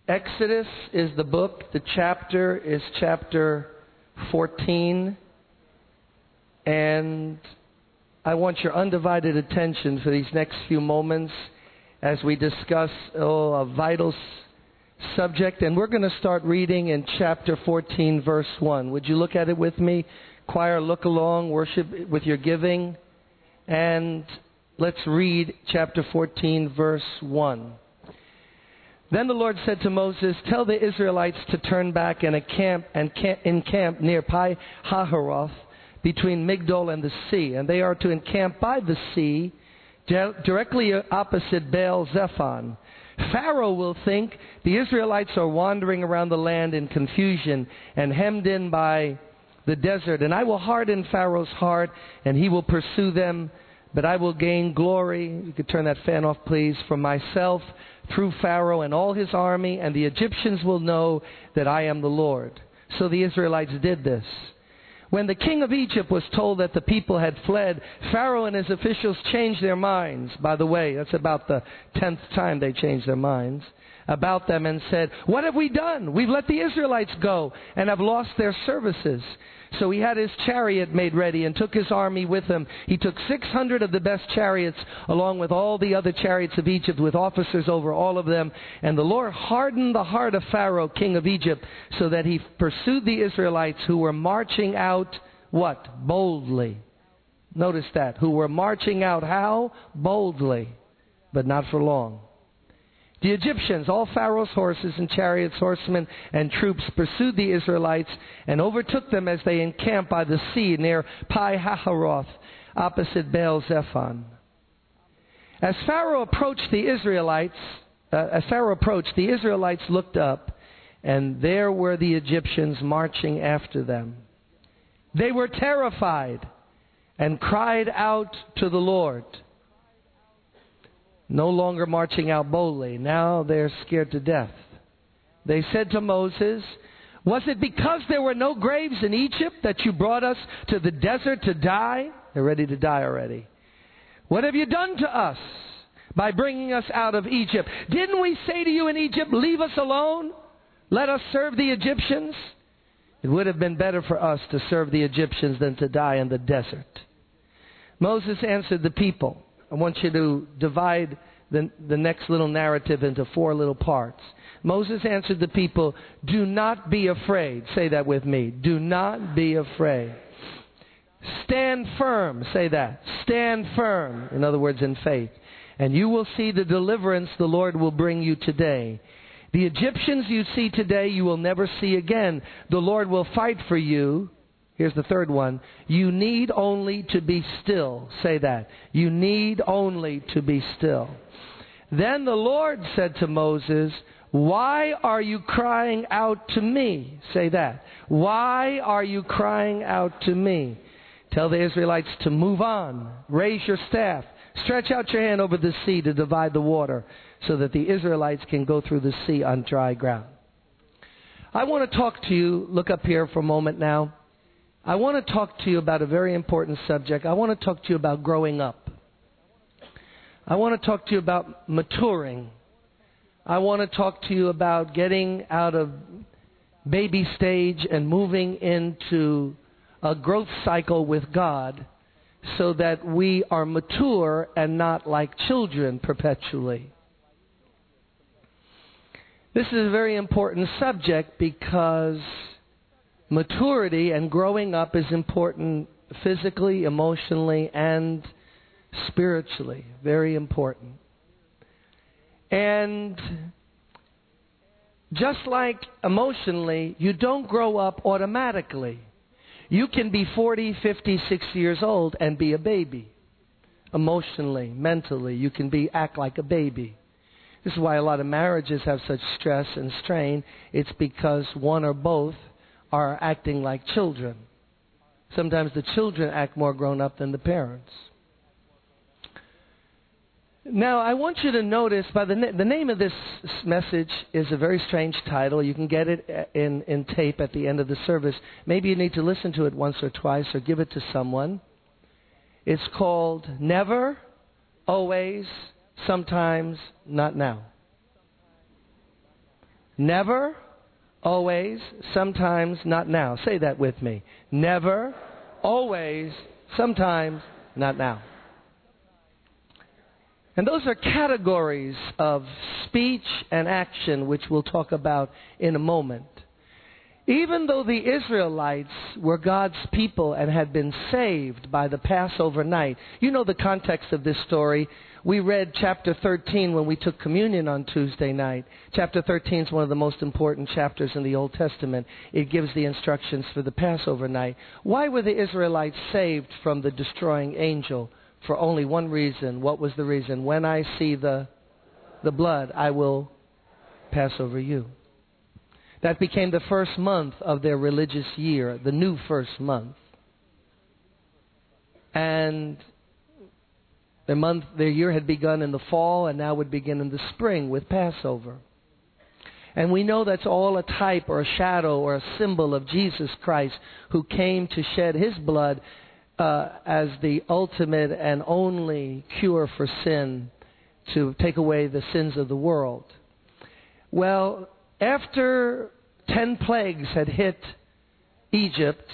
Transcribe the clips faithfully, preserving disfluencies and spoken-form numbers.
Exodus is the book. The chapter is chapter fourteen. And I want your undivided attention for these next few moments as we discuss oh, a vital s- subject. And we're going to start reading in chapter fourteen, verse one. Would you look at it with me? Choir, look along, worship with your giving. And let's read chapter fourteen, verse one. Then the Lord said to Moses, "Tell the Israelites to turn back and encamp, and encamp near Pi Hahiroth, between Migdol and the sea. And they are to encamp by the sea, directly opposite Baal Zephon. Pharaoh will think the Israelites are wandering around the land in confusion and hemmed in by the desert. And I will harden Pharaoh's heart, and he will pursue them. But I will gain glory," you could turn that fan off please, "for myself through Pharaoh and all his army, and the Egyptians will know that I am the Lord." So the Israelites did this. When the king of Egypt was told that the people had fled, Pharaoh and his officials changed their minds. By the way, that's about the tenth time they changed their minds about them, and said, "What have we done? We've let the Israelites go and have lost their services." So he had his chariot made ready and took his army with him. He took six hundred of the best chariots along with all the other chariots of Egypt, with officers over all of them. And the Lord hardened the heart of Pharaoh, king of Egypt, so that he pursued the Israelites, who were marching out, what? Boldly. Notice that. Who were marching out how? Boldly. But not for long. The Egyptians, all Pharaoh's horses and chariots, horsemen and troops, pursued the Israelites and overtook them as they encamped by the sea near Pi Hahiroth, opposite Baal Zephon. As Pharaoh approached the Israelites, uh, as Pharaoh approached, the Israelites looked up, and there were the Egyptians marching after them. They were terrified and cried out to the Lord. No longer marching out boldly. Now they're scared to death. They said to Moses, "Was it because there were no graves in Egypt that you brought us to the desert to die?" They're ready to die already. "What have you done to us by bringing us out of Egypt? Didn't we say to you in Egypt, 'Leave us alone. Let us serve the Egyptians'? It would have been better for us to serve the Egyptians than to die in the desert." Moses answered the people. I want you to divide the, the next little narrative into four little parts. Moses answered the people, "Do not be afraid." Say that with me. Do not be afraid. Stand firm. Say that. Stand firm. In other words, in faith. "And you will see the deliverance the Lord will bring you today. The Egyptians you see today you will never see again. The Lord will fight for you." Here's the third one. "You need only to be still." Say that. You need only to be still. Then the Lord said to Moses, "Why are you crying out to me?" Say that. "Why are you crying out to me?" Tell the Israelites to move on. Raise your staff. Stretch out your hand over the sea to divide the water, so that the Israelites can go through the sea on dry ground. I want to talk to you. Look up here for a moment now. I want to talk to you about a very important subject. I want to talk to you about growing up. I want to talk to you about maturing. I want to talk to you about getting out of baby stage and moving into a growth cycle with God, so that we are mature and not like children perpetually. This is a very important subject because maturity and growing up is important physically, emotionally, and spiritually. Very important. And just like emotionally, you don't grow up automatically. You can be forty, fifty, sixty years old and be a baby. Emotionally, mentally, you can be act like a baby. This is why a lot of marriages have such stress and strain. It's because one or both are acting like children. Sometimes the children act more grown up than the parents. Now, I want you to notice, by the, na- the name of this message is a very strange title. You can get it in, in tape at the end of the service. Maybe you need to listen to it once or twice or give it to someone. It's called Never, Always, Sometimes, Not Now. Never, always, sometimes, not now. Say that with me. Never, always, sometimes, not now. And those are categories of speech and action, which we'll talk about in a moment. Even though the Israelites were God's people and had been saved by the Passover night, you know the context of this story. We read chapter thirteen when we took communion on Tuesday night. Chapter thirteen is one of the most important chapters in the Old Testament. It gives the instructions for the Passover night. Why were the Israelites saved from the destroying angel? For only one reason. What was the reason? When I see the, the blood, I will pass over you. That became the first month of their religious year, the new first month. And their month, their year had begun in the fall and now would begin in the spring with Passover. And we know that's all a type or a shadow or a symbol of Jesus Christ, who came to shed His blood uh, as the ultimate and only cure for sin, to take away the sins of the world. Well, after ten plagues had hit Egypt,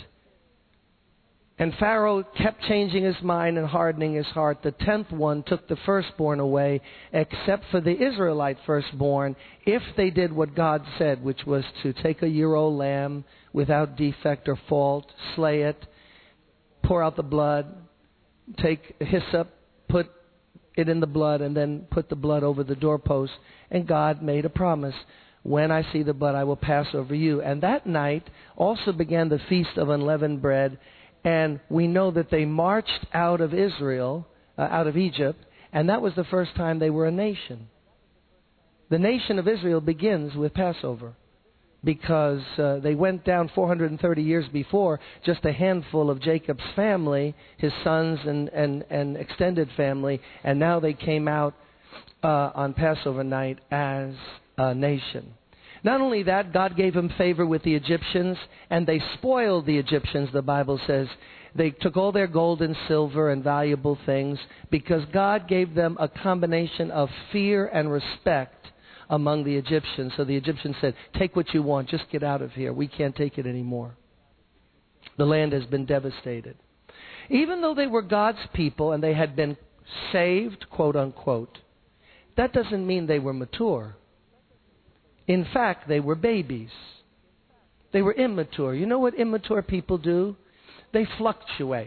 and Pharaoh kept changing his mind and hardening his heart, the tenth one took the firstborn away, except for the Israelite firstborn, if they did what God said, which was to take a year-old lamb without defect or fault, slay it, pour out the blood, take hyssop, put it in the blood, and then put the blood over the doorpost. And God made a promise. When I see the blood, I will pass over you. And that night also began the Feast of Unleavened Bread. And we know that they marched out of Israel, uh, out of Egypt, and that was the first time they were a nation. The nation of Israel begins with Passover, because uh, they went down four hundred thirty years before, just a handful of Jacob's family, his sons and, and, and extended family, and now they came out uh, on Passover night as a nation. Not only that, God gave them favor with the Egyptians, and they spoiled the Egyptians, the Bible says. They took all their gold and silver and valuable things, because God gave them a combination of fear and respect among the Egyptians. So the Egyptians said, take what you want, just get out of here. We can't take it anymore. The land has been devastated. Even though they were God's people and they had been saved, quote unquote, that doesn't mean they were mature. In fact, they were babies. They were immature. You know what immature people do? They fluctuate.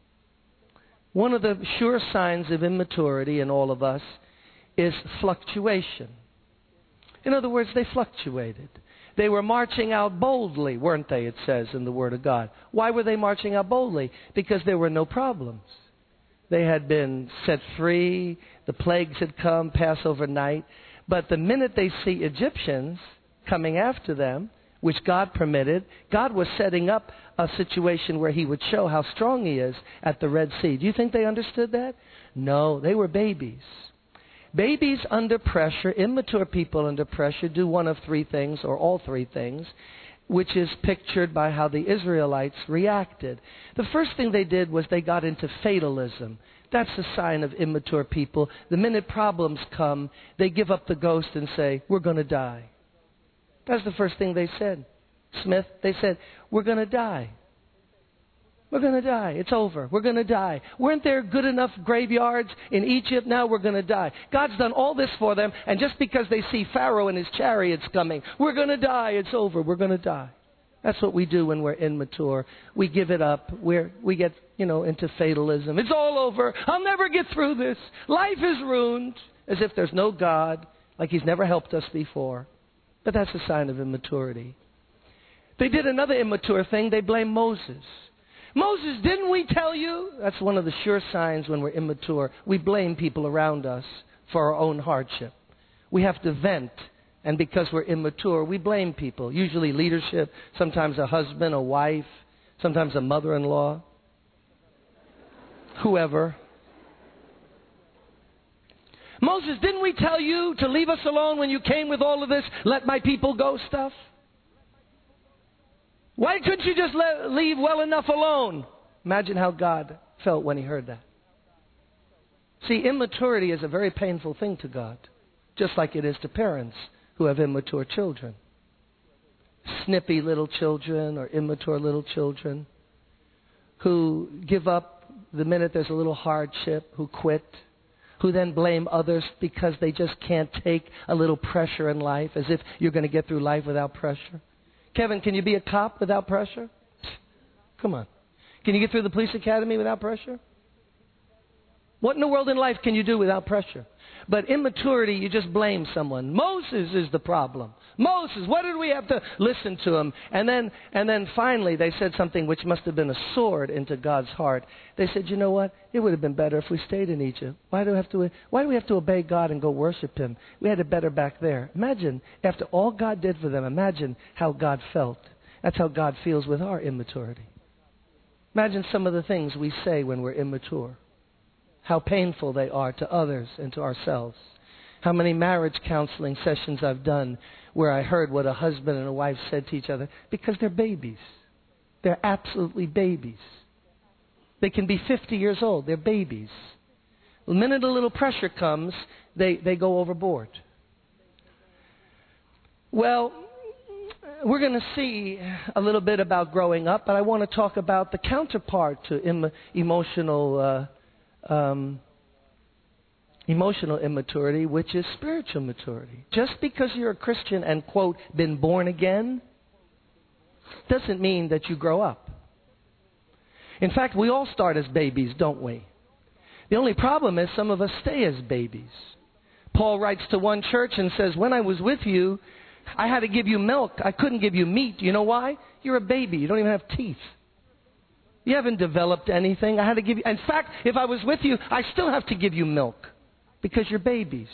One of the sure signs of immaturity in all of us is fluctuation. In other words, they fluctuated. They were marching out boldly, weren't they, it says in the Word of God. Why were they marching out boldly? Because there were no problems. They had been set free. The plagues had come, Passover night. But the minute they see Egyptians coming after them, which God permitted, God was setting up a situation where He would show how strong He is at the Red Sea. Do you think they understood that? No, they were babies. Babies under pressure, immature people under pressure, do one of three things, or all three things, which is pictured by how the Israelites reacted. The first thing they did was they got into fatalism. That's a sign of immature people. The minute problems come, they give up the ghost and say, we're going to die. That's the first thing they said. Smith, they said, we're going to die. We're going to die. It's over. We're going to die. Weren't there good enough graveyards in Egypt? Now we're going to die. God's done all this for them, and just because they see Pharaoh and his chariots coming, we're going to die. It's over. We're going to die. That's what we do when we're immature. We give it up. We're, we get, you know, into fatalism. It's all over. I'll never get through this. Life is ruined. As if there's no God, like He's never helped us before. But that's a sign of immaturity. They did another immature thing. They blamed Moses. Moses, didn't we tell you? That's one of the sure signs when we're immature. We blame people around us for our own hardship. We have to vent. And because we're immature, we blame people. Usually leadership, sometimes a husband, a wife, sometimes a mother-in-law, whoever. Moses, didn't we tell you to leave us alone when you came with all of this let my people go stuff? Why couldn't you just let, leave well enough alone? Imagine how God felt when He heard that. See, immaturity is a very painful thing to God, just like it is to parents who have immature children. snippy little children or immature little children who give up the minute there's a little hardship, who quit, who then blame others because they just can't take a little pressure in life, as if you're going to get through life without pressure. Kevin, can you be a cop without pressure? Come on. Can you get through the police academy without pressure? What in the world in life can you do without pressure? But immaturity, you just blame someone. Moses is the problem. Moses, what did we have to listen to him? And then, and then finally they said something which must have been a sword into God's heart. They said, you know what? It would have been better if we stayed in Egypt. Why do we have to, why do we have to obey God and go worship Him? We had it better back there. Imagine, after all God did for them, imagine how God felt. That's how God feels with our immaturity. Imagine some of the things we say when we're immature. How painful they are to others and to ourselves. How many marriage counseling sessions I've done where I heard what a husband and a wife said to each other because they're babies. They're absolutely babies. They can be fifty years old. They're babies. The minute a little pressure comes, they, they go overboard. Well, we're going to see a little bit about growing up, but I want to talk about the counterpart to em- emotional uh, Um, emotional immaturity, which is spiritual maturity. Just because you're a Christian and, quote, been born again, doesn't mean that you grow up. In fact, we all start as babies, don't we? The only problem is some of us stay as babies. Paul writes to one church and says, when I was with you, I had to give you milk. I couldn't give you meat. You know why? You're a baby. You don't even have teeth. You haven't developed anything. I had to give you... In fact, if I was with you, I still have to give you milk because you're babies.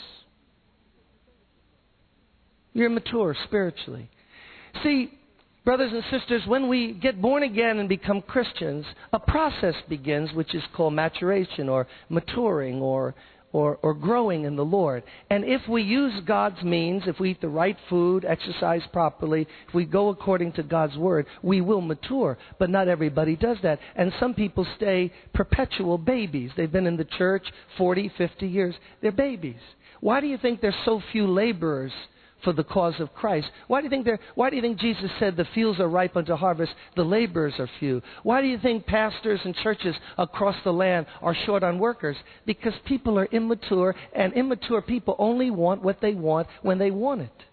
You're immature spiritually. See, brothers and sisters, when we get born again and become Christians, a process begins which is called maturation or maturing or Or, or growing in the Lord. And if we use God's means, if we eat the right food, exercise properly, if we go according to God's Word, we will mature. But not everybody does that. And some people stay perpetual babies. They've been in the church forty, fifty years. They're babies. Why do you think there's so few laborers for the cause of Christ? Why do you think there, why do you think Jesus said the fields are ripe unto harvest, the laborers are few? Why do you think pastors and churches across the land are short on workers? Because people are immature, and immature people only want what they want when they want it.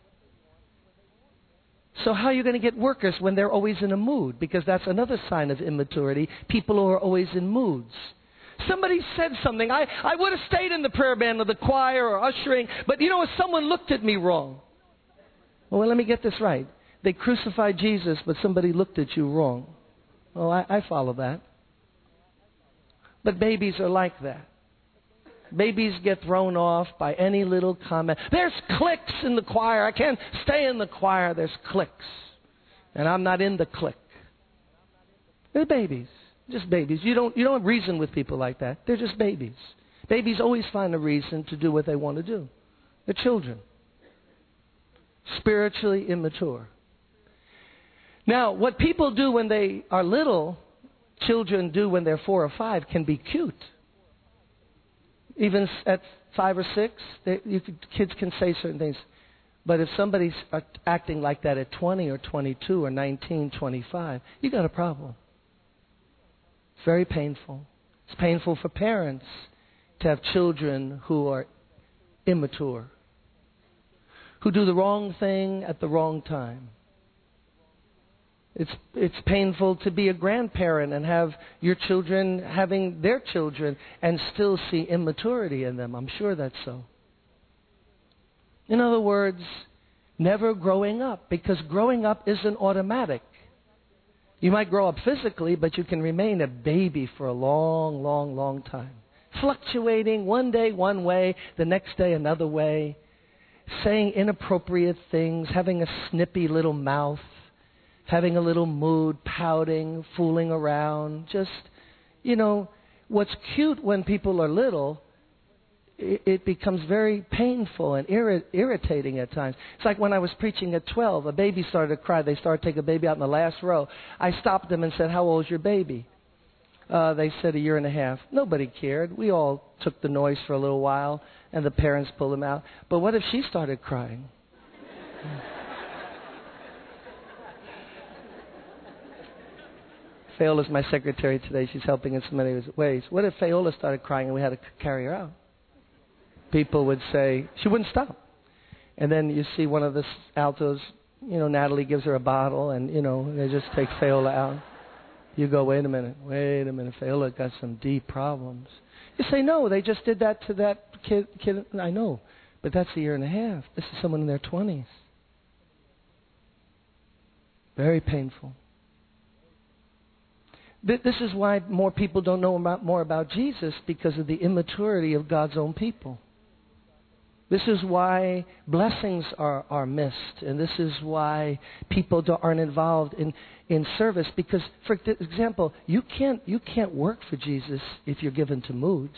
So how are you going to get workers when they're always in a mood? Because that's another sign of immaturity, people who are always in moods. Somebody said something. I, I would have stayed in the prayer band or the choir or ushering, but you know what? Someone looked at me wrong. Well, let me get this right. They crucified Jesus, but somebody looked at you wrong. Well, I, I follow that. But babies are like that. Babies get thrown off by any little comment. There's cliques in the choir. I can't stay in the choir. There's cliques. And I'm not in the clique. They're babies. Just babies. You don't, you don't reason with people like that. They're just babies. Babies always find a reason to do what they want to do. They're children. Spiritually immature. Now, what people do when they are little, children do when they're four or five, can be cute. Even at five or six, they, you could, kids can say certain things. But if somebody's acting like that at twenty or twenty-two or nineteen, twenty-five, you got a problem. It's very painful. It's painful for parents to have children who are immature, who do the wrong thing at the wrong time. It's it's painful to be a grandparent and have your children having their children and still see immaturity in them. I'm sure that's so. In other words, never growing up, because growing up isn't automatic. You might grow up physically, but you can remain a baby for a long, long, long time. Fluctuating one day one way, the next day another way. Saying inappropriate things, having a snippy little mouth, having a little mood, pouting, fooling around. Just, you know, what's cute when people are little, it, it becomes very painful and irri- irritating at times. It's like when I was preaching at twelve, a baby started to cry. They started to take a baby out in the last row. I stopped them and said, how old is your baby? Uh, they said a year and a half. Nobody cared. We all took the noise for a little while, and the parents pulled them out. But what if she started crying? Fayola's my secretary today. She's helping in so many ways. What if Fayola started crying and we had to carry her out? People would say, she wouldn't stop. And then you see one of the altos, you know, Natalie gives her a bottle and, you know, they just take Fayola out. You go, wait a minute, wait a minute, Fayola got some deep problems. You say, no, they just did that to that kid. kid. I know, but that's a year and a half. This is someone in their twenties. Very painful. This is why more people don't know about, more about Jesus, because of the immaturity of God's own people. This is why blessings are, are missed, and this is why people don't, aren't involved in, in service. Because, for example, you can't you can't work for Jesus if you're given to moods.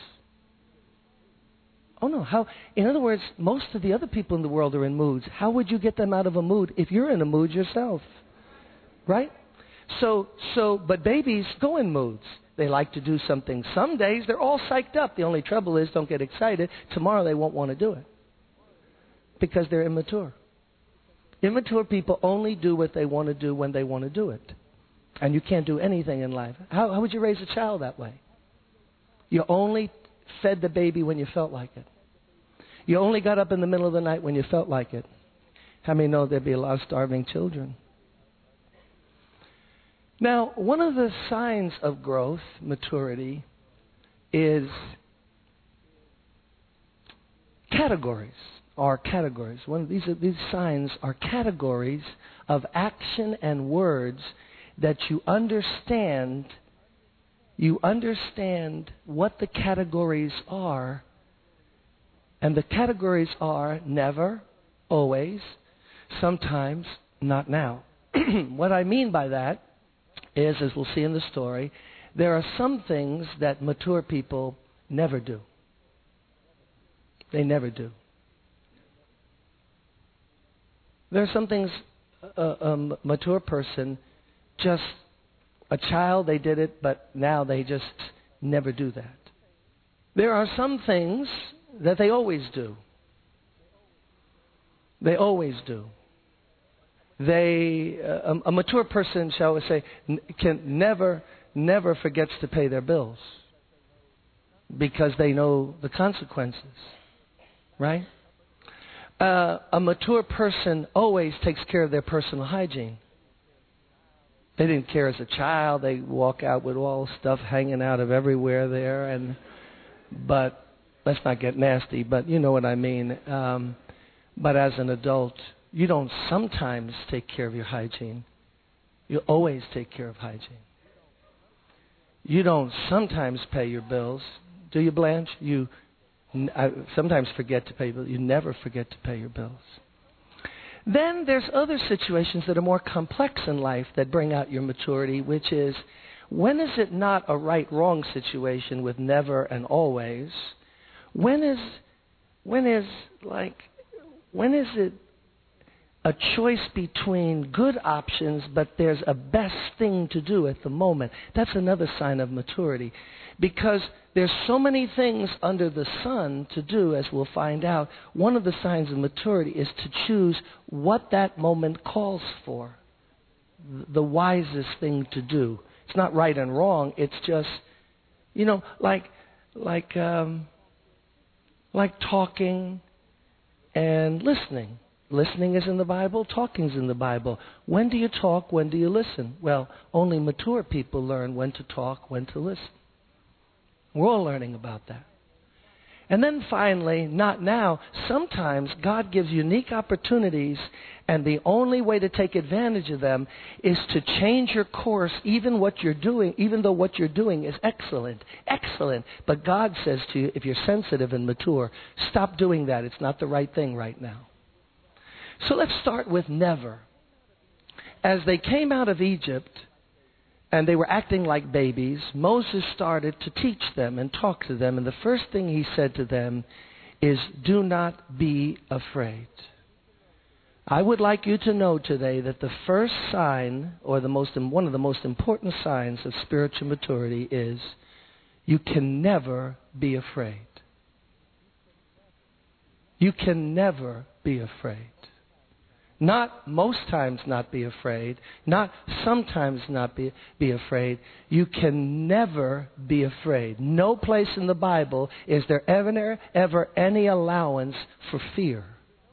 Oh no! How? In other words, most of the other people in the world are in moods. How would you get them out of a mood if you're in a mood yourself? Right? So, so, but babies go in moods. They like to do something. Some days they're all psyched up. The only trouble is, don't get excited. Tomorrow they won't want to do it because they're immature. Immature people only do what they want to do when they want to do it. And you can't do anything in life. How, how would you raise a child that way? You only fed the baby when you felt like it. You only got up in the middle of the night when you felt like it. How many know there'd be a lot of starving children? Now, one of the signs of growth, maturity, is categories. Are categories. One of these these signs are categories of action and words that you understand. You understand what the categories are, and the categories are never, always, sometimes, not now. What I mean by that is, as we'll see in the story, there are some things that mature people never do. They never do. There are some things a, a mature person, just a child, they did it, but now they just never do that. There are some things that they always do. They always do. They, uh, a, a mature person, shall we say, n- can never, never forgets to pay their bills because they know the consequences, right? Uh, a mature person always takes care of their personal hygiene. They didn't care as a child. They walk out with all stuff hanging out of everywhere there, and but let's not get nasty. But you know what I mean. Um, but as an adult, you don't sometimes take care of your hygiene. You always take care of hygiene. You don't sometimes pay your bills. Do you, Blanche? You I sometimes forget to pay your bills. You never forget to pay your bills. Then there's other situations that are more complex in life that bring out your maturity, which is, when is it not a right-wrong situation with never and always? When is, when is like, when is it a choice between good options, but there's a best thing to do at the moment? That's another sign of maturity. Because there's so many things under the sun to do, as we'll find out. One of the signs of maturity is to choose what that moment calls for. The wisest thing to do. It's not right and wrong. It's just, you know, like, like, um, like talking and listening. Listening is in the Bible. Talking is in the Bible. When do you talk? When do you listen? Well, only mature people learn when to talk, when to listen. We're all learning about that. And then finally, not now, sometimes God gives unique opportunities, and the only way to take advantage of them is to change your course, even what you're doing, even though what you're doing is excellent, excellent. But God says to you, if you're sensitive and mature, stop doing that. It's not the right thing right now. So let's start with never. As they came out of Egypt, and they were acting like babies, Moses started to teach them and talk to them. And the first thing he said to them is, do not be afraid. I would like you to know today that the first sign, or the most one of the most important signs of spiritual maturity, is you can never be afraid. You can never be afraid. Not most times not be afraid. Not sometimes not be, be afraid. You can never be afraid. No place in the Bible is there ever, ever any allowance for fear.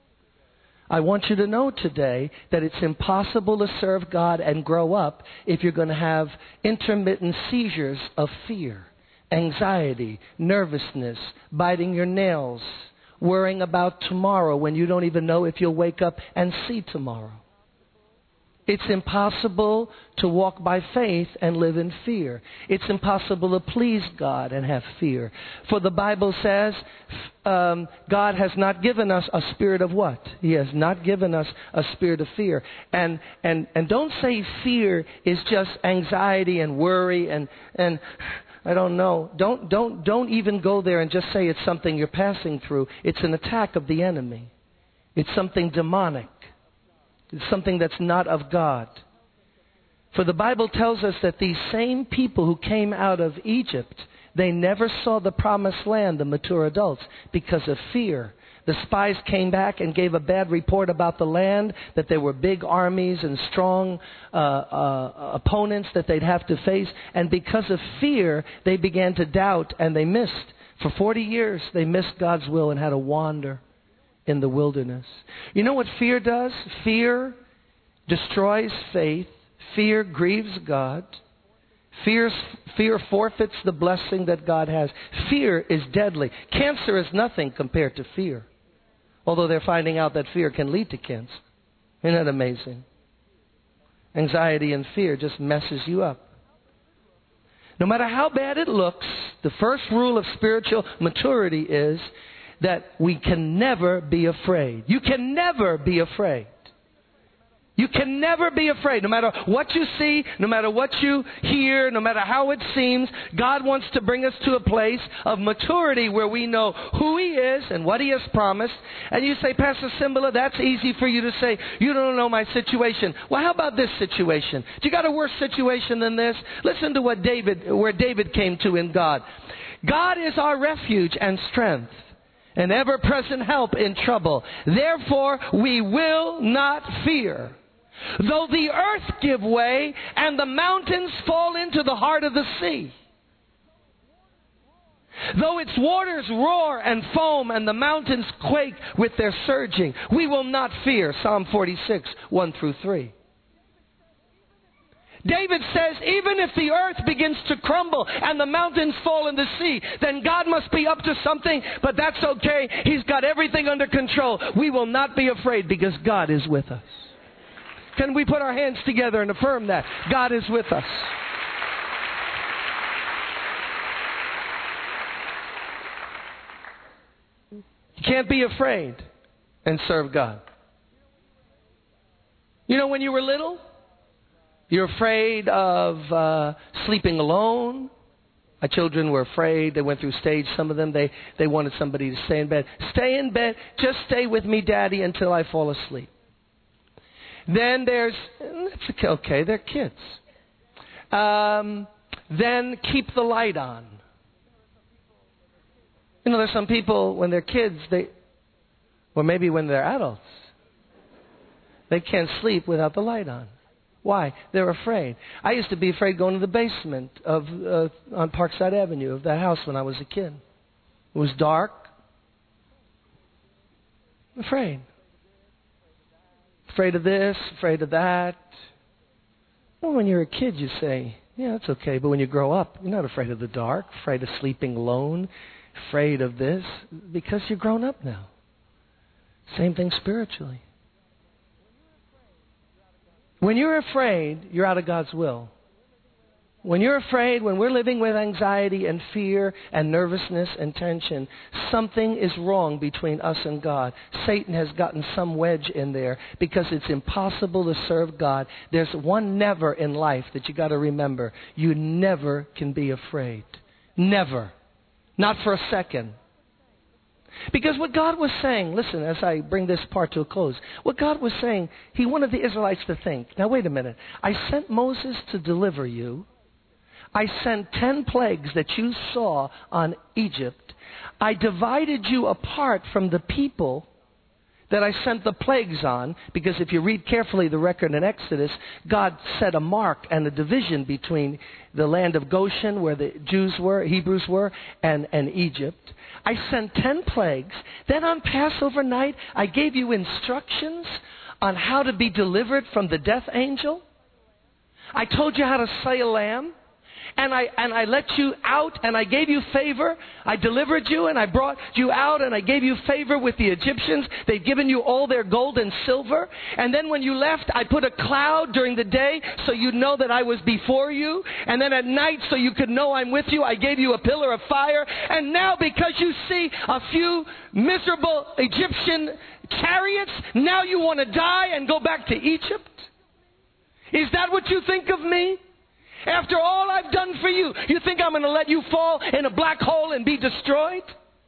I want you to know today that it's impossible to serve God and grow up if you're going to have intermittent seizures of fear, anxiety, nervousness, biting your nails, worrying about tomorrow when you don't even know if you'll wake up and see tomorrow. It's impossible to walk by faith and live in fear. It's impossible to please God and have fear. For the Bible says, um, God has not given us a spirit of what? He has not given us a spirit of fear. And and and don't say fear is just anxiety and worry and and I don't know. Don't don't don't even go there and just say it's something you're passing through. It's an attack of the enemy. It's something demonic. It's something that's not of God. For the Bible tells us that these same people who came out of Egypt, they never saw the promised land, the mature adults, because of fear. The spies came back and gave a bad report about the land, that there were big armies and strong uh, uh, opponents that they'd have to face. And because of fear, they began to doubt and they missed. For forty years, they missed God's will and had to wander in the wilderness. You know what fear does? Fear destroys faith. Fear grieves God. Fear, fear forfeits the blessing that God has. Fear is deadly. Cancer is nothing compared to fear. Although they're finding out that fear can lead to cancer. Isn't that amazing? Anxiety and fear just messes you up. No matter how bad it looks, the first rule of spiritual maturity is that we can never be afraid. You can never be afraid. You can never be afraid. No matter what you see, no matter what you hear, no matter how it seems, God wants to bring us to a place of maturity where we know who He is and what He has promised. And you say, Pastor Cymbala, that's easy for you to say. You don't know my situation. Well, how about this situation? Do you got a worse situation than this? Listen to what David, where David came to in God. God is our refuge and strength, an ever-present help in trouble. Therefore, we will not fear. Though the earth give way and the mountains fall into the heart of the sea. Though its waters roar and foam and the mountains quake with their surging, we will not fear. Psalm forty-six, one through three. David says, even if the earth begins to crumble and the mountains fall in the sea, then God must be up to something, but that's okay. He's got everything under control. We will not be afraid because God is with us. Can we put our hands together and affirm that? God is with us. You can't be afraid and serve God. You know, when you were little, you're afraid of uh, sleeping alone. My children were afraid. They went through stage. Some of them, they, they wanted somebody to stay in bed. Stay in bed. Just stay with me, Daddy, until I fall asleep. Then there's, that's okay, they're kids. Um, then keep the light on. You know, there's some people, when they're kids, they, or maybe when they're adults, they can't sleep without the light on. Why? They're afraid. I used to be afraid going to the basement of uh, on Parkside Avenue of that house when I was a kid. It was dark. Afraid. Afraid of this, afraid of that. Well, when you're a kid, you say, yeah, that's okay. But when you grow up, you're not afraid of the dark, afraid of sleeping alone, afraid of this, because you're grown up now. Same thing spiritually. When you're afraid, you're out of God's will. When you're afraid, when we're living with anxiety and fear and nervousness and tension, something is wrong between us and God. Satan has gotten some wedge in there because it's impossible to serve God. There's one never in life that you got to remember. You never can be afraid. Never. Not for a second. Because what God was saying, listen, as I bring this part to a close, what God was saying, He wanted the Israelites to think, now wait a minute, I sent Moses to deliver you. I sent ten plagues that you saw on Egypt. I divided you apart from the people that I sent the plagues on, because if you read carefully the record in Exodus, God set a mark and a division between the land of Goshen, where the Jews were, Hebrews were, and, and Egypt. I sent ten plagues. Then on Passover night, I gave you instructions on how to be delivered from the death angel. I told you how to slay a lamb. And I, and I let you out, and I gave you favor. I delivered you, and I brought you out, and I gave you favor with the Egyptians. They'd given you all their gold and silver. And then when you left, I put a cloud during the day so you'd know that I was before you. And then at night, so you could know I'm with you, I gave you a pillar of fire. And now, because you see a few miserable Egyptian chariots, now you want to die and go back to Egypt? Is that what you think of me? After all I've done for you, you think I'm going to let you fall in a black hole and be destroyed?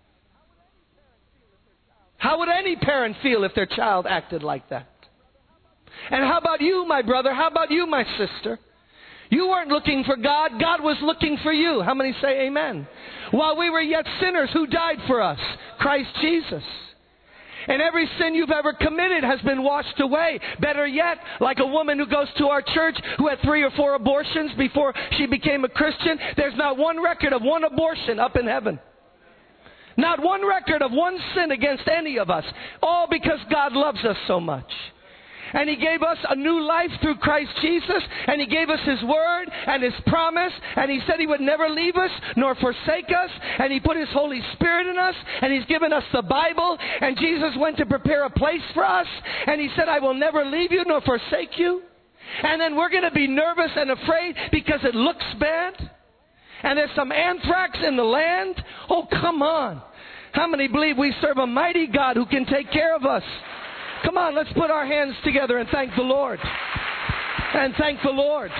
How would any parent feel if their child acted like that? And how about you, my brother? How about you, my sister? You weren't looking for God. God was looking for you. How many say amen? While we were yet sinners, who died for us? Christ Jesus. And every sin you've ever committed has been washed away. Better yet, like a woman who goes to our church who had three or four abortions before she became a Christian, there's not one record of one abortion up in heaven. Not one record of one sin against any of us. All because God loves us so much. And He gave us a new life through Christ Jesus. And He gave us His word and His promise. And He said He would never leave us nor forsake us. And He put His Holy Spirit in us. And He's given us the Bible. And Jesus went to prepare a place for us. And He said, I will never leave you nor forsake you. And then we're going to be nervous and afraid because it looks bad. And there's some anthrax in the land. Oh, come on. How many believe we serve a mighty God who can take care of us? Come on, let's put our hands together and thank the Lord. And thank the Lord.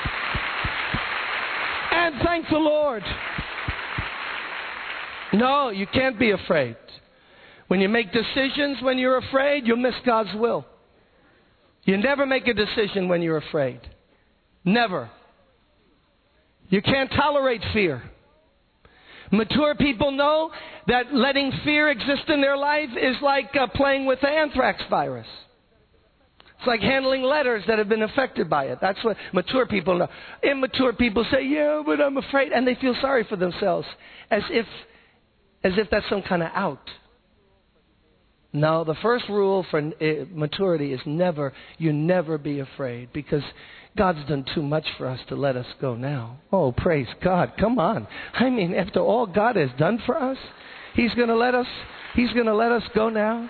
And thank the Lord. No, you can't be afraid. When you make decisions when you're afraid, you'll miss God's will. You never make a decision when you're afraid. Never. You can't tolerate fear. Mature people know that letting fear exist in their life is like uh, playing with the anthrax virus. It's like handling letters that have been affected by it. That's what mature people know. Immature people say, yeah, but I'm afraid. And they feel sorry for themselves as if, as if that's some kind of out. No, the first rule for uh, maturity is never, you never be afraid, because God's done too much for us to let us go now. Oh, praise God. Come on. I mean, after all God has done for us, He's going to let us, He's going to let us go now.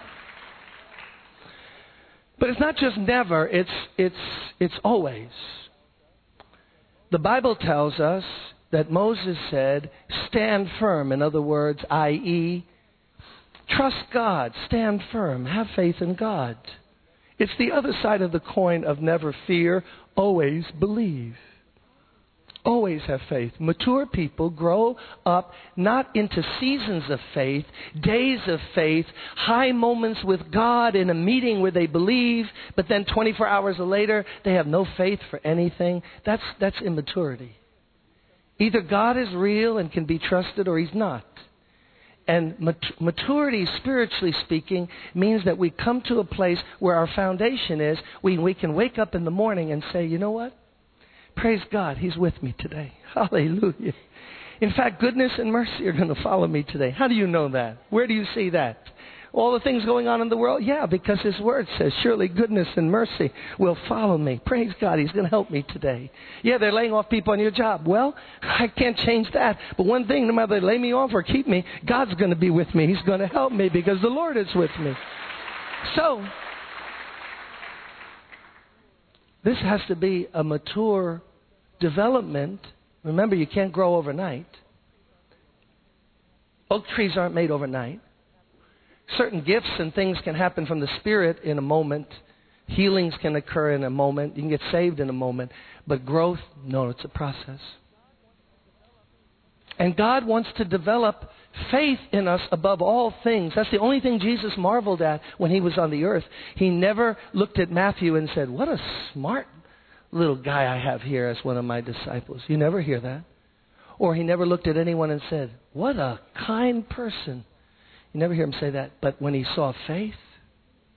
But it's not just never, it's, it's, it's always. The Bible tells us that Moses said, stand firm. In other words, that is, trust God, stand firm, have faith in God. It's the other side of the coin of never fear, always believe. Always have faith. Mature people grow up not into seasons of faith, days of faith, high moments with God in a meeting where they believe, but then twenty-four hours later they have no faith for anything. That's, that's immaturity. Either God is real and can be trusted, or He's not. And maturity, spiritually speaking, means that we come to a place where our foundation is, we, we can wake up in the morning and say, you know what? Praise God, He's with me today. Hallelujah. In fact, goodness and mercy are going to follow me today. How do you know that? Where do you see that? All the things going on in the world? Yeah, because His Word says, surely goodness and mercy will follow me. Praise God, He's going to help me today. Yeah, they're laying off people on your job. Well, I can't change that. But one thing, no matter they lay me off or keep me, God's going to be with me. He's going to help me because the Lord is with me. So, this has to be a mature development. Remember, you can't grow overnight. Oak trees aren't made overnight. Certain gifts and things can happen from the Spirit in a moment. Healings can occur in a moment. You can get saved in a moment. But growth, no, it's a process. And God wants to develop faith in us above all things. That's the only thing Jesus marveled at when He was on the earth. He never looked at Matthew and said, what a smart little guy I have here as one of my disciples. You never hear that. Or He never looked at anyone and said, what a kind person. You never hear Him say that. But when He saw faith,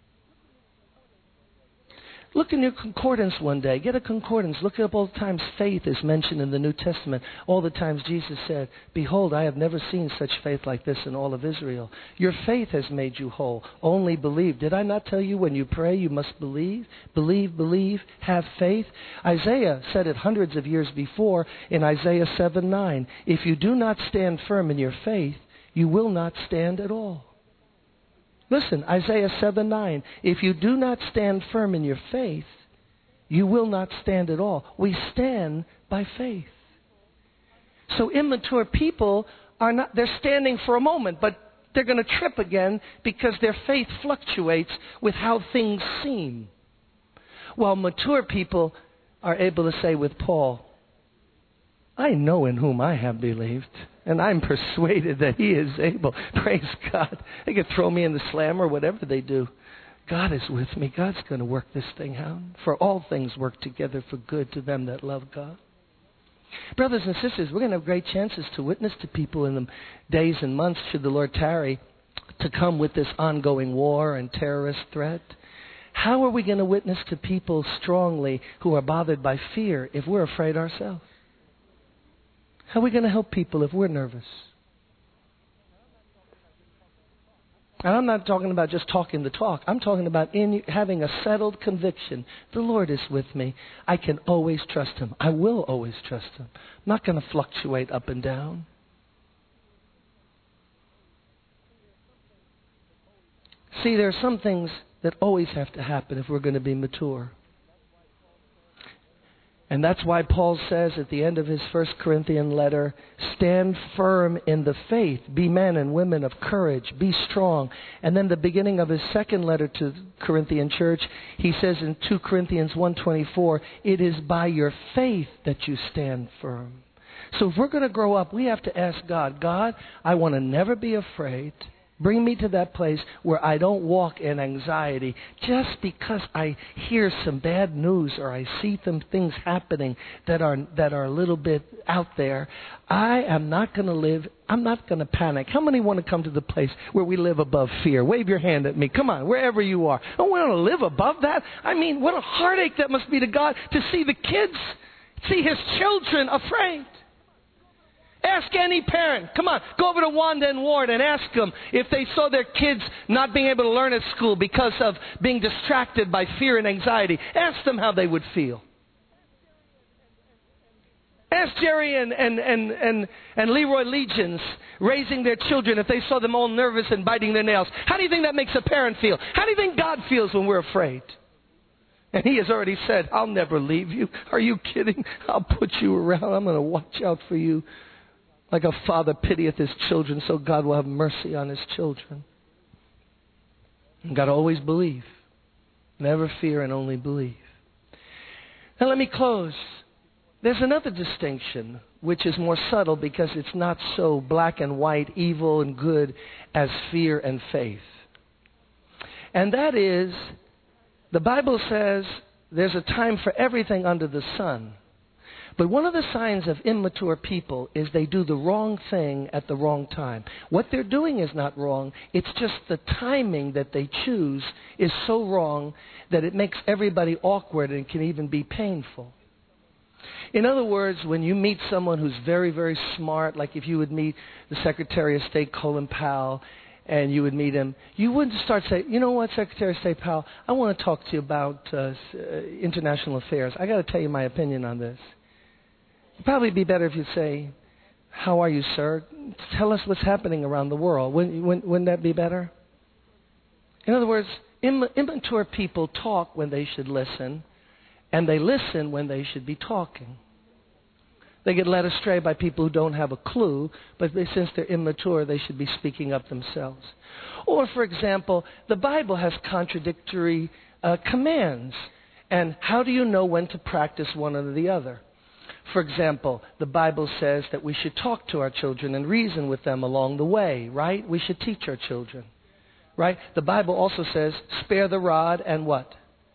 Look in your concordance one day. Get a concordance. Look up all the times faith is mentioned in the New Testament. All the times Jesus said, behold, I have never seen such faith like this in all of Israel. Your faith has made you whole. Only believe. Did I not tell you when you pray you must believe? Believe, believe, have faith. Isaiah said it hundreds of years before in Isaiah seven nine. If you do not stand firm in your faith, you will not stand at all. Listen, Isaiah seven nine. If you do not stand firm in your faith, you will not stand at all. We stand by faith. So immature people are not, they're standing for a moment, but they're going to trip again because their faith fluctuates with how things seem. While mature people are able to say with Paul, I know in whom I have believed, and I'm persuaded that he is able. Praise God. They could throw me in the slam or whatever they do. God is with me. God's going to work this thing out. For all things work together for good to them that love God. Brothers and sisters, we're going to have great chances to witness to people in the days and months, should the Lord tarry, to come with this ongoing war and terrorist threat. How are we going to witness to people strongly who are bothered by fear if we're afraid ourselves? How are we going to help people if we're nervous? And I'm not talking about just talking the talk. I'm talking about in having a settled conviction. The Lord is with me. I can always trust Him. I will always trust Him. I'm not going to fluctuate up and down. See, there are some things that always have to happen if we're going to be mature. And that's why Paul says at the end of his First Corinthian letter, stand firm in the faith, be men and women of courage, be strong. And then the beginning of his second letter to the Corinthian church, he says in Second Corinthians one twenty-four, it is by your faith that you stand firm. So if we're going to grow up, we have to ask God, God, I want to never be afraid. Bring me to that place where I don't walk in anxiety just because I hear some bad news or I see some things happening that are that are a little bit out there. I am not going to live, I'm not going to panic. How many want to come to the place where we live above fear? Wave your hand at me. Come on, wherever you are. Don't we want to live above that? I mean, what a heartache that must be to God to see the kids, see His children afraid. Ask any parent. Come on, go over to Wanda and Ward and ask them if they saw their kids not being able to learn at school because of being distracted by fear and anxiety. Ask them how they would feel. Ask Jerry and, and, and, and, and Leroy Legions raising their children if they saw them all nervous and biting their nails. How do you think that makes a parent feel? How do you think God feels when we're afraid? And He has already said, I'll never leave you. Are you kidding? I'll put you around. I'm going to watch out for you. Like a father pitieth his children, so God will have mercy on His children. You've got to always believe. Never fear and only believe. Now let me close. There's another distinction, which is more subtle because it's not so black and white, evil and good as fear and faith. And that is, the Bible says there's a time for everything under the sun. But one of the signs of immature people is they do the wrong thing at the wrong time. What they're doing is not wrong. It's just the timing that they choose is so wrong that it makes everybody awkward and can even be painful. In other words, when you meet someone who's very, very smart, like if you would meet the Secretary of State, Colin Powell, and you would meet him, you wouldn't start saying, you know what, Secretary of State Powell, I want to talk to you about uh, international affairs. I got to tell you my opinion on this. It'd probably be better if you say, how are you, sir? Tell us what's happening around the world. Wouldn't, wouldn't, wouldn't that be better? In other words, Im- immature people talk when they should listen, and they listen when they should be talking. They get led astray by people who don't have a clue, but they, since they're immature, they should be speaking up themselves. Or, for example, the Bible has contradictory uh, commands. And how do you know when to practice one or the other? For example, the Bible says that we should talk to our children and reason with them along the way, right? We should teach our children, right? The Bible also says, spare the rod and what?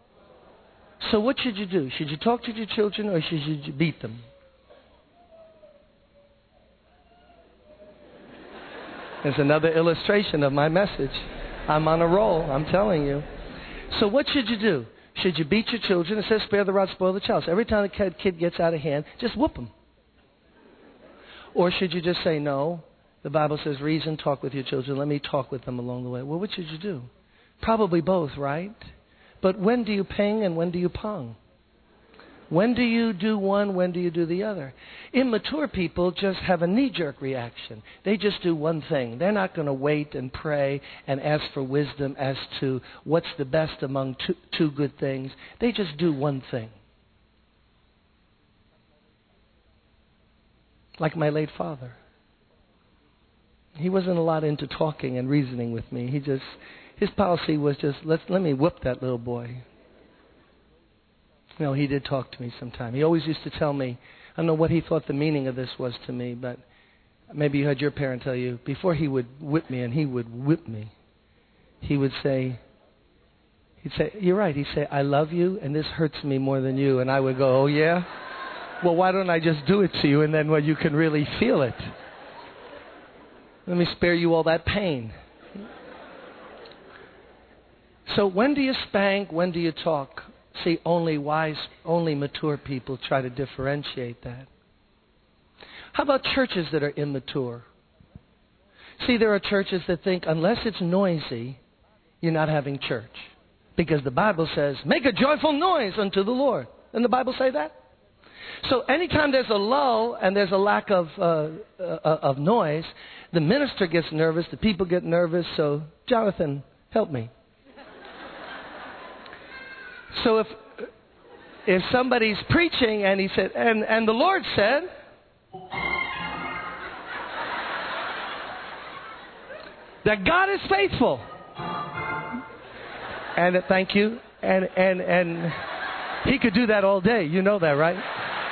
So what should you do? Should you talk to your children or should you beat them? There's another illustration of my message. I'm on a roll, I'm telling you. So what should you do? Should you beat your children? It says spare the rod, spoil the child. So every time the kid gets out of hand, just whoop them. Or should you just say, no, the Bible says reason, talk with your children. Let me talk with them along the way. Well, what should you do? Probably both, right? But when do you ping and when do you pong? When do you do one? When do you do the other? Immature people just have a knee-jerk reaction. They just do one thing. They're not going to wait and pray and ask for wisdom as to what's the best among two, two good things. They just do one thing. Like my late father. He wasn't a lot into talking and reasoning with me. He just, his policy was just, let's, let me whoop that little boy. No, he did talk to me sometime. He always used to tell me, I don't know what he thought the meaning of this was to me, but maybe you had your parent tell you, before he would whip me, and he would whip me, he would say, he'd say, you're right. He'd say, I love you, and this hurts me more than you. And I would go, oh, yeah? Well, why don't I just do it to you, and then well, you can really feel it. Let me spare you all that pain. So when do you spank? When do you talk? See, only wise, only mature people try to differentiate that. How about churches that are immature? See, there are churches that think unless it's noisy, you're not having church. Because the Bible says, make a joyful noise unto the Lord. Doesn't the Bible say that? So anytime there's a lull and there's a lack of, uh, uh, of noise, the minister gets nervous, the people get nervous. So, Jonathan, help me. So if if somebody's preaching and he said, and, and the Lord said, that God is faithful. And uh, thank you. And, and, and he could do that all day. You know that, right?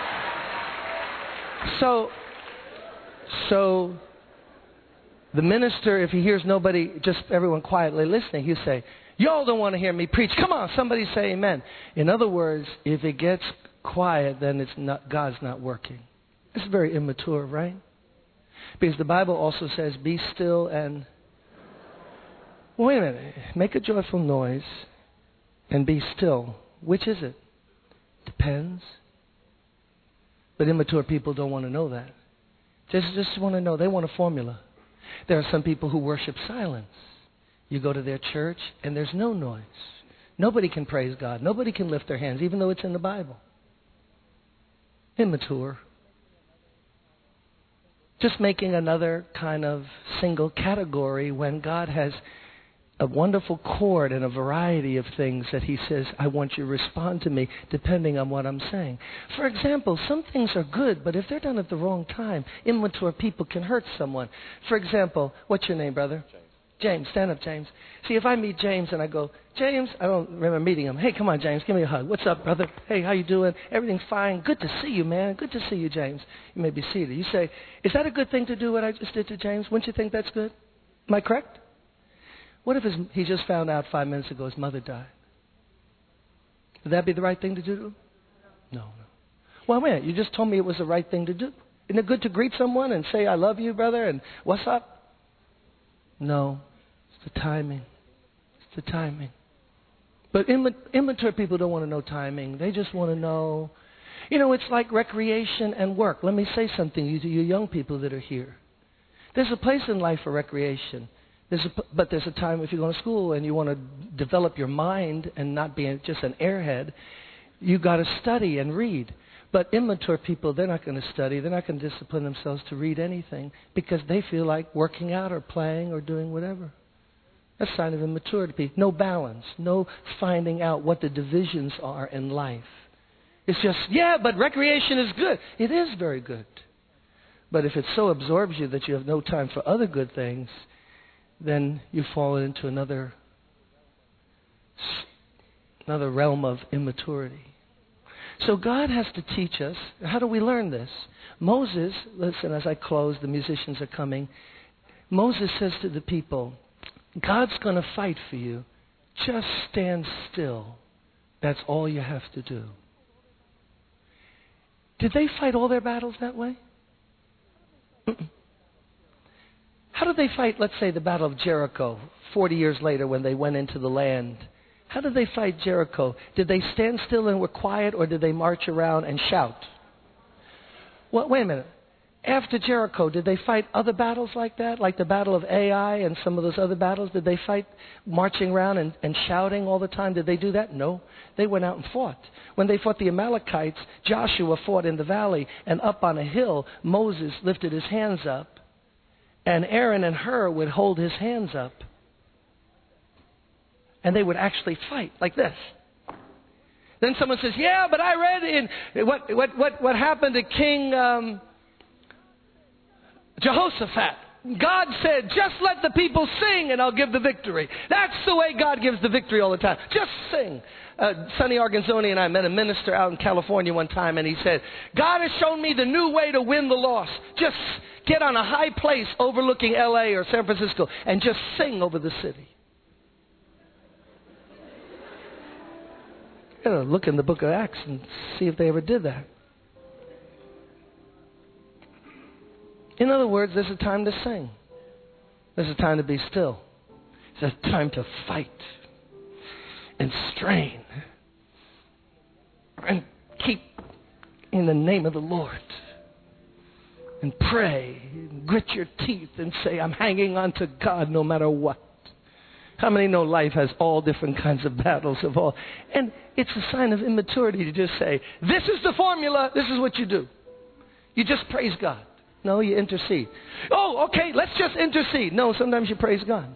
So, so the minister, if he hears nobody, just everyone quietly listening, he'll say, y'all don't want to hear me preach. Come on, somebody say amen. In other words, if it gets quiet, then it's not, God's not working. It's very immature, right? Because the Bible also says, be still and... Wait a minute. Make a joyful noise and be still. Which is it? Depends. But immature people don't want to know that. Just, just want to know. They want a formula. There are some people who worship silence. You go to their church, and there's no noise. Nobody can praise God. Nobody can lift their hands, even though it's in the Bible. Immature. Just making another kind of single category when God has a wonderful chord and a variety of things that he says, I want you to respond to me depending on what I'm saying. For example, some things are good, but if they're done at the wrong time, immature people can hurt someone. For example, what's your name, brother? James. James, stand up, James. See, if I meet James and I go, James, I don't remember meeting him. Hey, come on, James, give me a hug. What's up, brother? Hey, how you doing? Everything's fine. Good to see you, man. Good to see you, James. You may be seated. You say, is that a good thing to do what I just did to James? Wouldn't you think that's good? Am I correct? What if his, he just found out five minutes ago his mother died? Would that be the right thing to do? No, no. Well, wait, you just told me it was the right thing to do. Isn't it good to greet someone and say, I love you, brother, and what's up? No, it's the timing. It's the timing. But immature people don't want to know timing. They just want to know, you know, it's like recreation and work. Let me say something to you, to you young people that are here. There's a place in life for recreation. There's a, but there's a time if you're going to school and you want to develop your mind and not be just an airhead, you've got to study and read. But immature people, they're not going to study. They're not going to discipline themselves to read anything because they feel like working out or playing or doing whatever. That's a sign of immaturity. No balance. No finding out what the divisions are in life. It's just, yeah, but recreation is good. It is very good. But if it so absorbs you that you have no time for other good things, then you fall into another, another realm of immaturity. So God has to teach us. How do we learn this? Moses, listen, as I close, the musicians are coming. Moses says to the people, God's going to fight for you. Just stand still. That's all you have to do. Did they fight all their battles that way? Mm-mm. How did they fight, let's say, the Battle of Jericho, forty years later when they went into the land? How did they fight Jericho? Did they stand still and were quiet, or did they march around and shout? Well, wait a minute. After Jericho, did they fight other battles like that? Like the Battle of Ai and some of those other battles? Did they fight marching around and, and shouting all the time? Did they do that? No. They went out and fought. When they fought the Amalekites, Joshua fought in the valley, and up on a hill, Moses lifted his hands up, and Aaron and Hur would hold his hands up. And they would actually fight like this. Then someone says, yeah, but I read in what what what, what happened to King um, Jehoshaphat. God said, just let the people sing and I'll give the victory. That's the way God gives the victory all the time. Just sing. Uh, Sonny Arganzoni and I met a minister out in California one time, and he said, God has shown me the new way to win the loss. Just get on a high place overlooking L A or San Francisco and just sing over the city. You gotta look in the book of Acts and see if they ever did that. In other words, there's a time to sing. There's a time to be still. There's a time to fight and strain and keep in the name of the Lord and pray and grit your teeth and say, I'm hanging on to God no matter what. How many know life has all different kinds of battles of all? And it's a sign of immaturity to just say, this is the formula, this is what you do. You just praise God. No, you intercede. Oh, okay, let's just intercede. No, sometimes you praise God.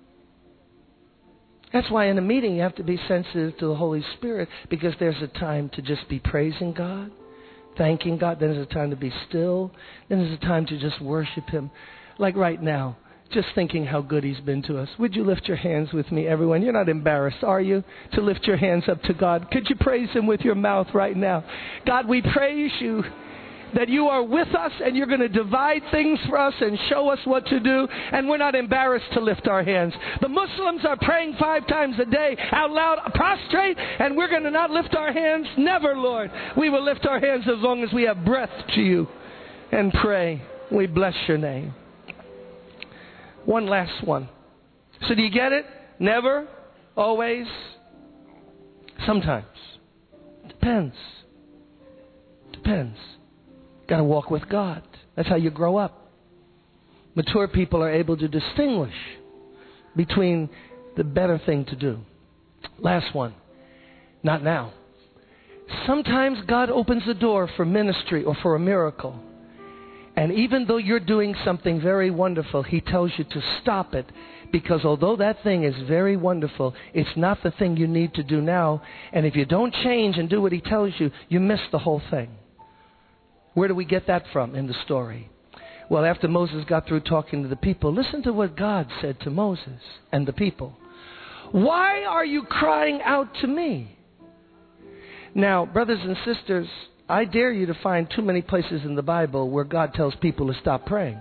That's why in a meeting you have to be sensitive to the Holy Spirit, because there's a time to just be praising God, thanking God. Then there's a time to be still. Then there's a time to just worship Him. Like right now, just thinking how good He's been to us. Would you lift your hands with me, everyone? You're not embarrassed, are you, to lift your hands up to God? Could you praise Him with your mouth right now? God, we praise You that You are with us and You're going to divide things for us and show us what to do, and we're not embarrassed to lift our hands. The Muslims are praying five times a day out loud, prostrate, and we're going to not lift our hands? Never, Lord. We will lift our hands as long as we have breath to You and pray. We bless Your name. One last one. So do you get it? Never, always, sometimes. Depends. Depends. Got to walk with God. That's how you grow up. Mature people are able to distinguish between the better thing to do. Last one. Not now. Sometimes God opens the door for ministry or for a miracle. And even though you're doing something very wonderful, He tells you to stop it, because although that thing is very wonderful, it's not the thing you need to do now. And if you don't change and do what He tells you, you miss the whole thing. Where do we get that from in the story? Well, after Moses got through talking to the people, listen to what God said to Moses and the people. Why are you crying out to me? Now, brothers and sisters, I dare you to find too many places in the Bible where God tells people to stop praying.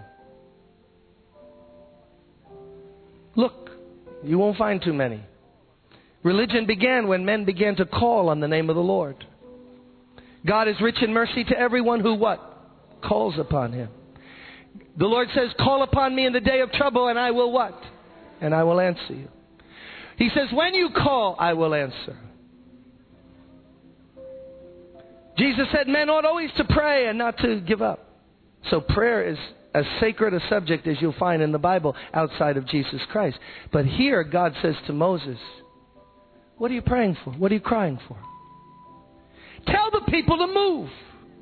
Look, you won't find too many. Religion began when men began to call on the name of the Lord. God is rich in mercy to everyone who what? Calls upon Him. The Lord says, call upon me in the day of trouble and I will what? And I will answer you. He says, when you call, I will answer. Jesus said men ought always to pray and not to give up. So prayer is as sacred a subject as you'll find in the Bible outside of Jesus Christ. But here God says to Moses, what are you praying for? What are you crying for? Tell the people to move.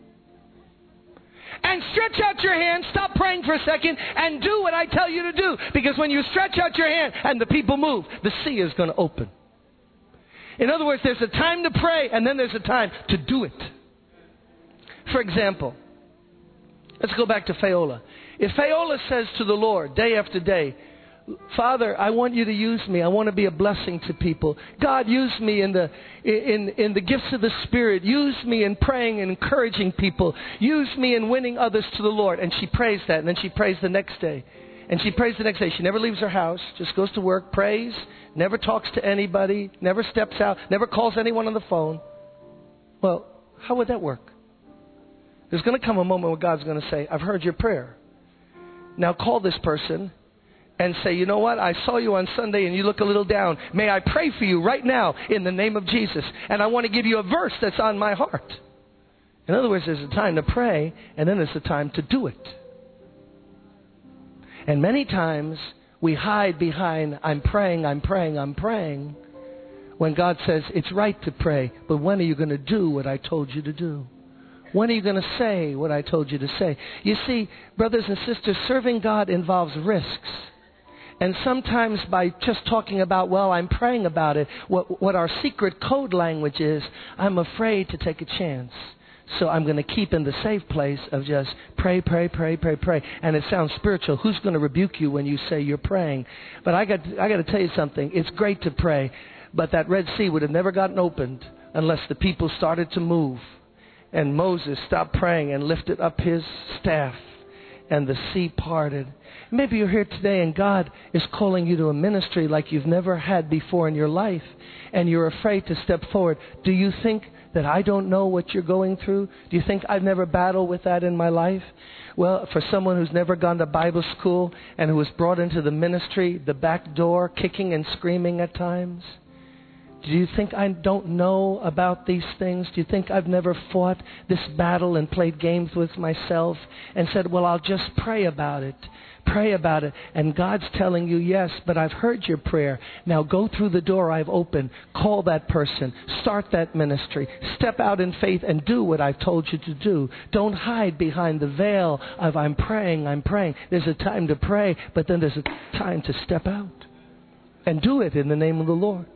And stretch out your hand, stop praying for a second, and do what I tell you to do. Because when you stretch out your hand and the people move, the sea is going to open. In other words, there's a time to pray, and then there's a time to do it. For example, let's go back to Fayola. If Fayola says to the Lord day after day, Father, I want You to use me. I want to be a blessing to people. God, use me in the in, in the gifts of the Spirit. Use me in praying and encouraging people. Use me in winning others to the Lord. And she prays that, and then she prays the next day. And she prays the next day. She never leaves her house, just goes to work, prays, never talks to anybody, never steps out, never calls anyone on the phone. Well, how would that work? There's going to come a moment where God's going to say, I've heard your prayer. Now call this person and say, you know what, I saw you on Sunday and you look a little down. May I pray for you right now in the name of Jesus? And I want to give you a verse that's on my heart. In other words, there's a time to pray, and then there's a time to do it. And many times we hide behind, I'm praying, I'm praying, I'm praying, when God says it's right to pray, but when are you going to do what I told you to do? When are you going to say what I told you to say? You see, brothers and sisters, serving God involves risks. And sometimes by just talking about, well, I'm praying about it, what, what our secret code language is, I'm afraid to take a chance. So I'm going to keep in the safe place of just pray, pray, pray, pray, pray. And it sounds spiritual. Who's going to rebuke you when you say you're praying? But I got, I got to tell you something. It's great to pray. But that Red Sea would have never gotten opened unless the people started to move. And Moses stopped praying and lifted up his staff, and the sea parted. Maybe you're here today and God is calling you to a ministry like you've never had before in your life, and you're afraid to step forward. Do you think that I don't know what you're going through? Do you think I've never battled with that in my life? Well, for someone who's never gone to Bible school and who was brought into the ministry, the back door, kicking and screaming at times, do you think I don't know about these things? Do you think I've never fought this battle and played games with myself and said, well, I'll just pray about it. Pray about it. And God's telling you, yes, but I've heard your prayer. Now go through the door I've opened. Call that person. Start that ministry. Step out in faith and do what I've told you to do. Don't hide behind the veil of I'm praying, I'm praying. There's a time to pray, but then there's a time to step out and do it in the name of the Lord.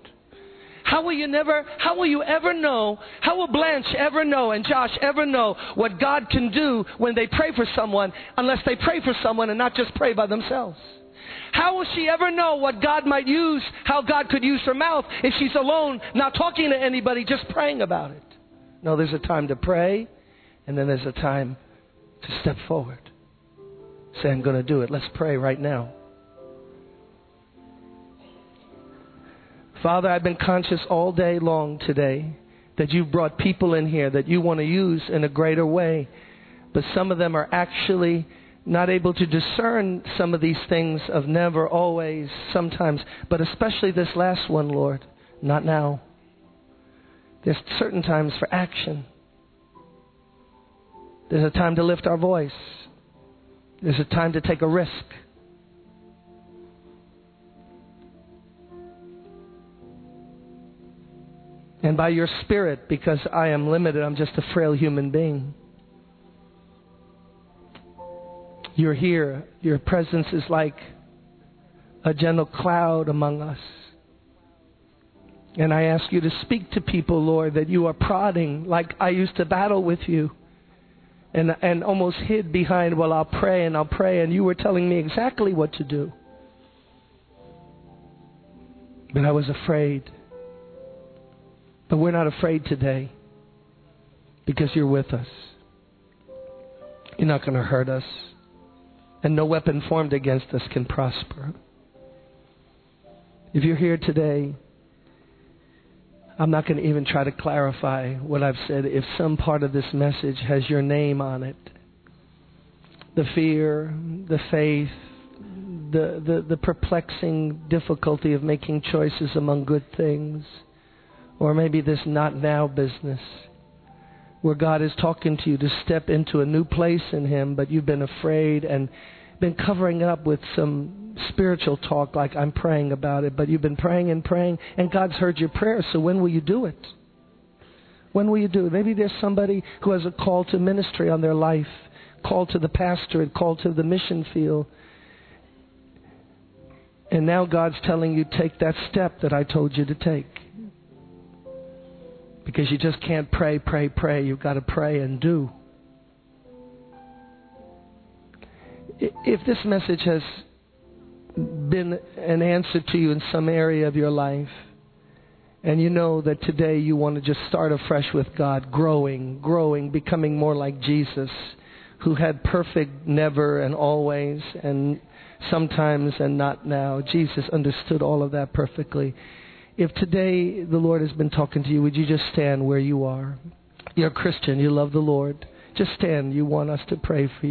How will you never, how will you ever know, how will Blanche ever know and Josh ever know what God can do when they pray for someone unless they pray for someone and not just pray by themselves? How will she ever know what God might use, how God could use her mouth if she's alone, not talking to anybody, just praying about it? No, there's a time to pray, and then there's a time to step forward. Say, I'm going to do it. Let's pray right now. Father, I've been conscious all day long today that you've brought people in here that you want to use in a greater way. But some of them are actually not able to discern some of these things of never, always, sometimes. But especially this last one, Lord, not now. There's certain times for action. There's a time to lift our voice. There's a time to take a risk. And by your Spirit, because I am limited, I'm just a frail human being. You're here. Your presence is like a gentle cloud among us. And I ask you to speak to people, Lord, that you are prodding like I used to battle with you. And, and almost hid behind, well, I'll pray and I'll pray. And you were telling me exactly what to do. But I was afraid. But we're not afraid today because you're with us. You're not going to hurt us. And no weapon formed against us can prosper. If you're here today, I'm not going to even try to clarify what I've said. If some part of this message has your name on it, the fear, the faith, the, the, the perplexing difficulty of making choices among good things, or maybe this not now business where God is talking to you to step into a new place in Him, but you've been afraid and been covering it up with some spiritual talk like I'm praying about it, but you've been praying and praying and God's heard your prayers, so when will you do it? When will you do it? Maybe there's somebody who has a call to ministry on their life, call to the pastorate, call to the mission field. And now God's telling you, take that step that I told you to take. Because you just can't pray, pray, pray. You've got to pray and do. If this message has been an answer to you in some area of your life, and you know that today you want to just start afresh with God, growing, growing, becoming more like Jesus, who had perfect never and always and sometimes and not now. Jesus understood all of that perfectly. If today the Lord has been talking to you, would you just stand where you are? You're a Christian. You love the Lord. Just stand. You want us to pray for you.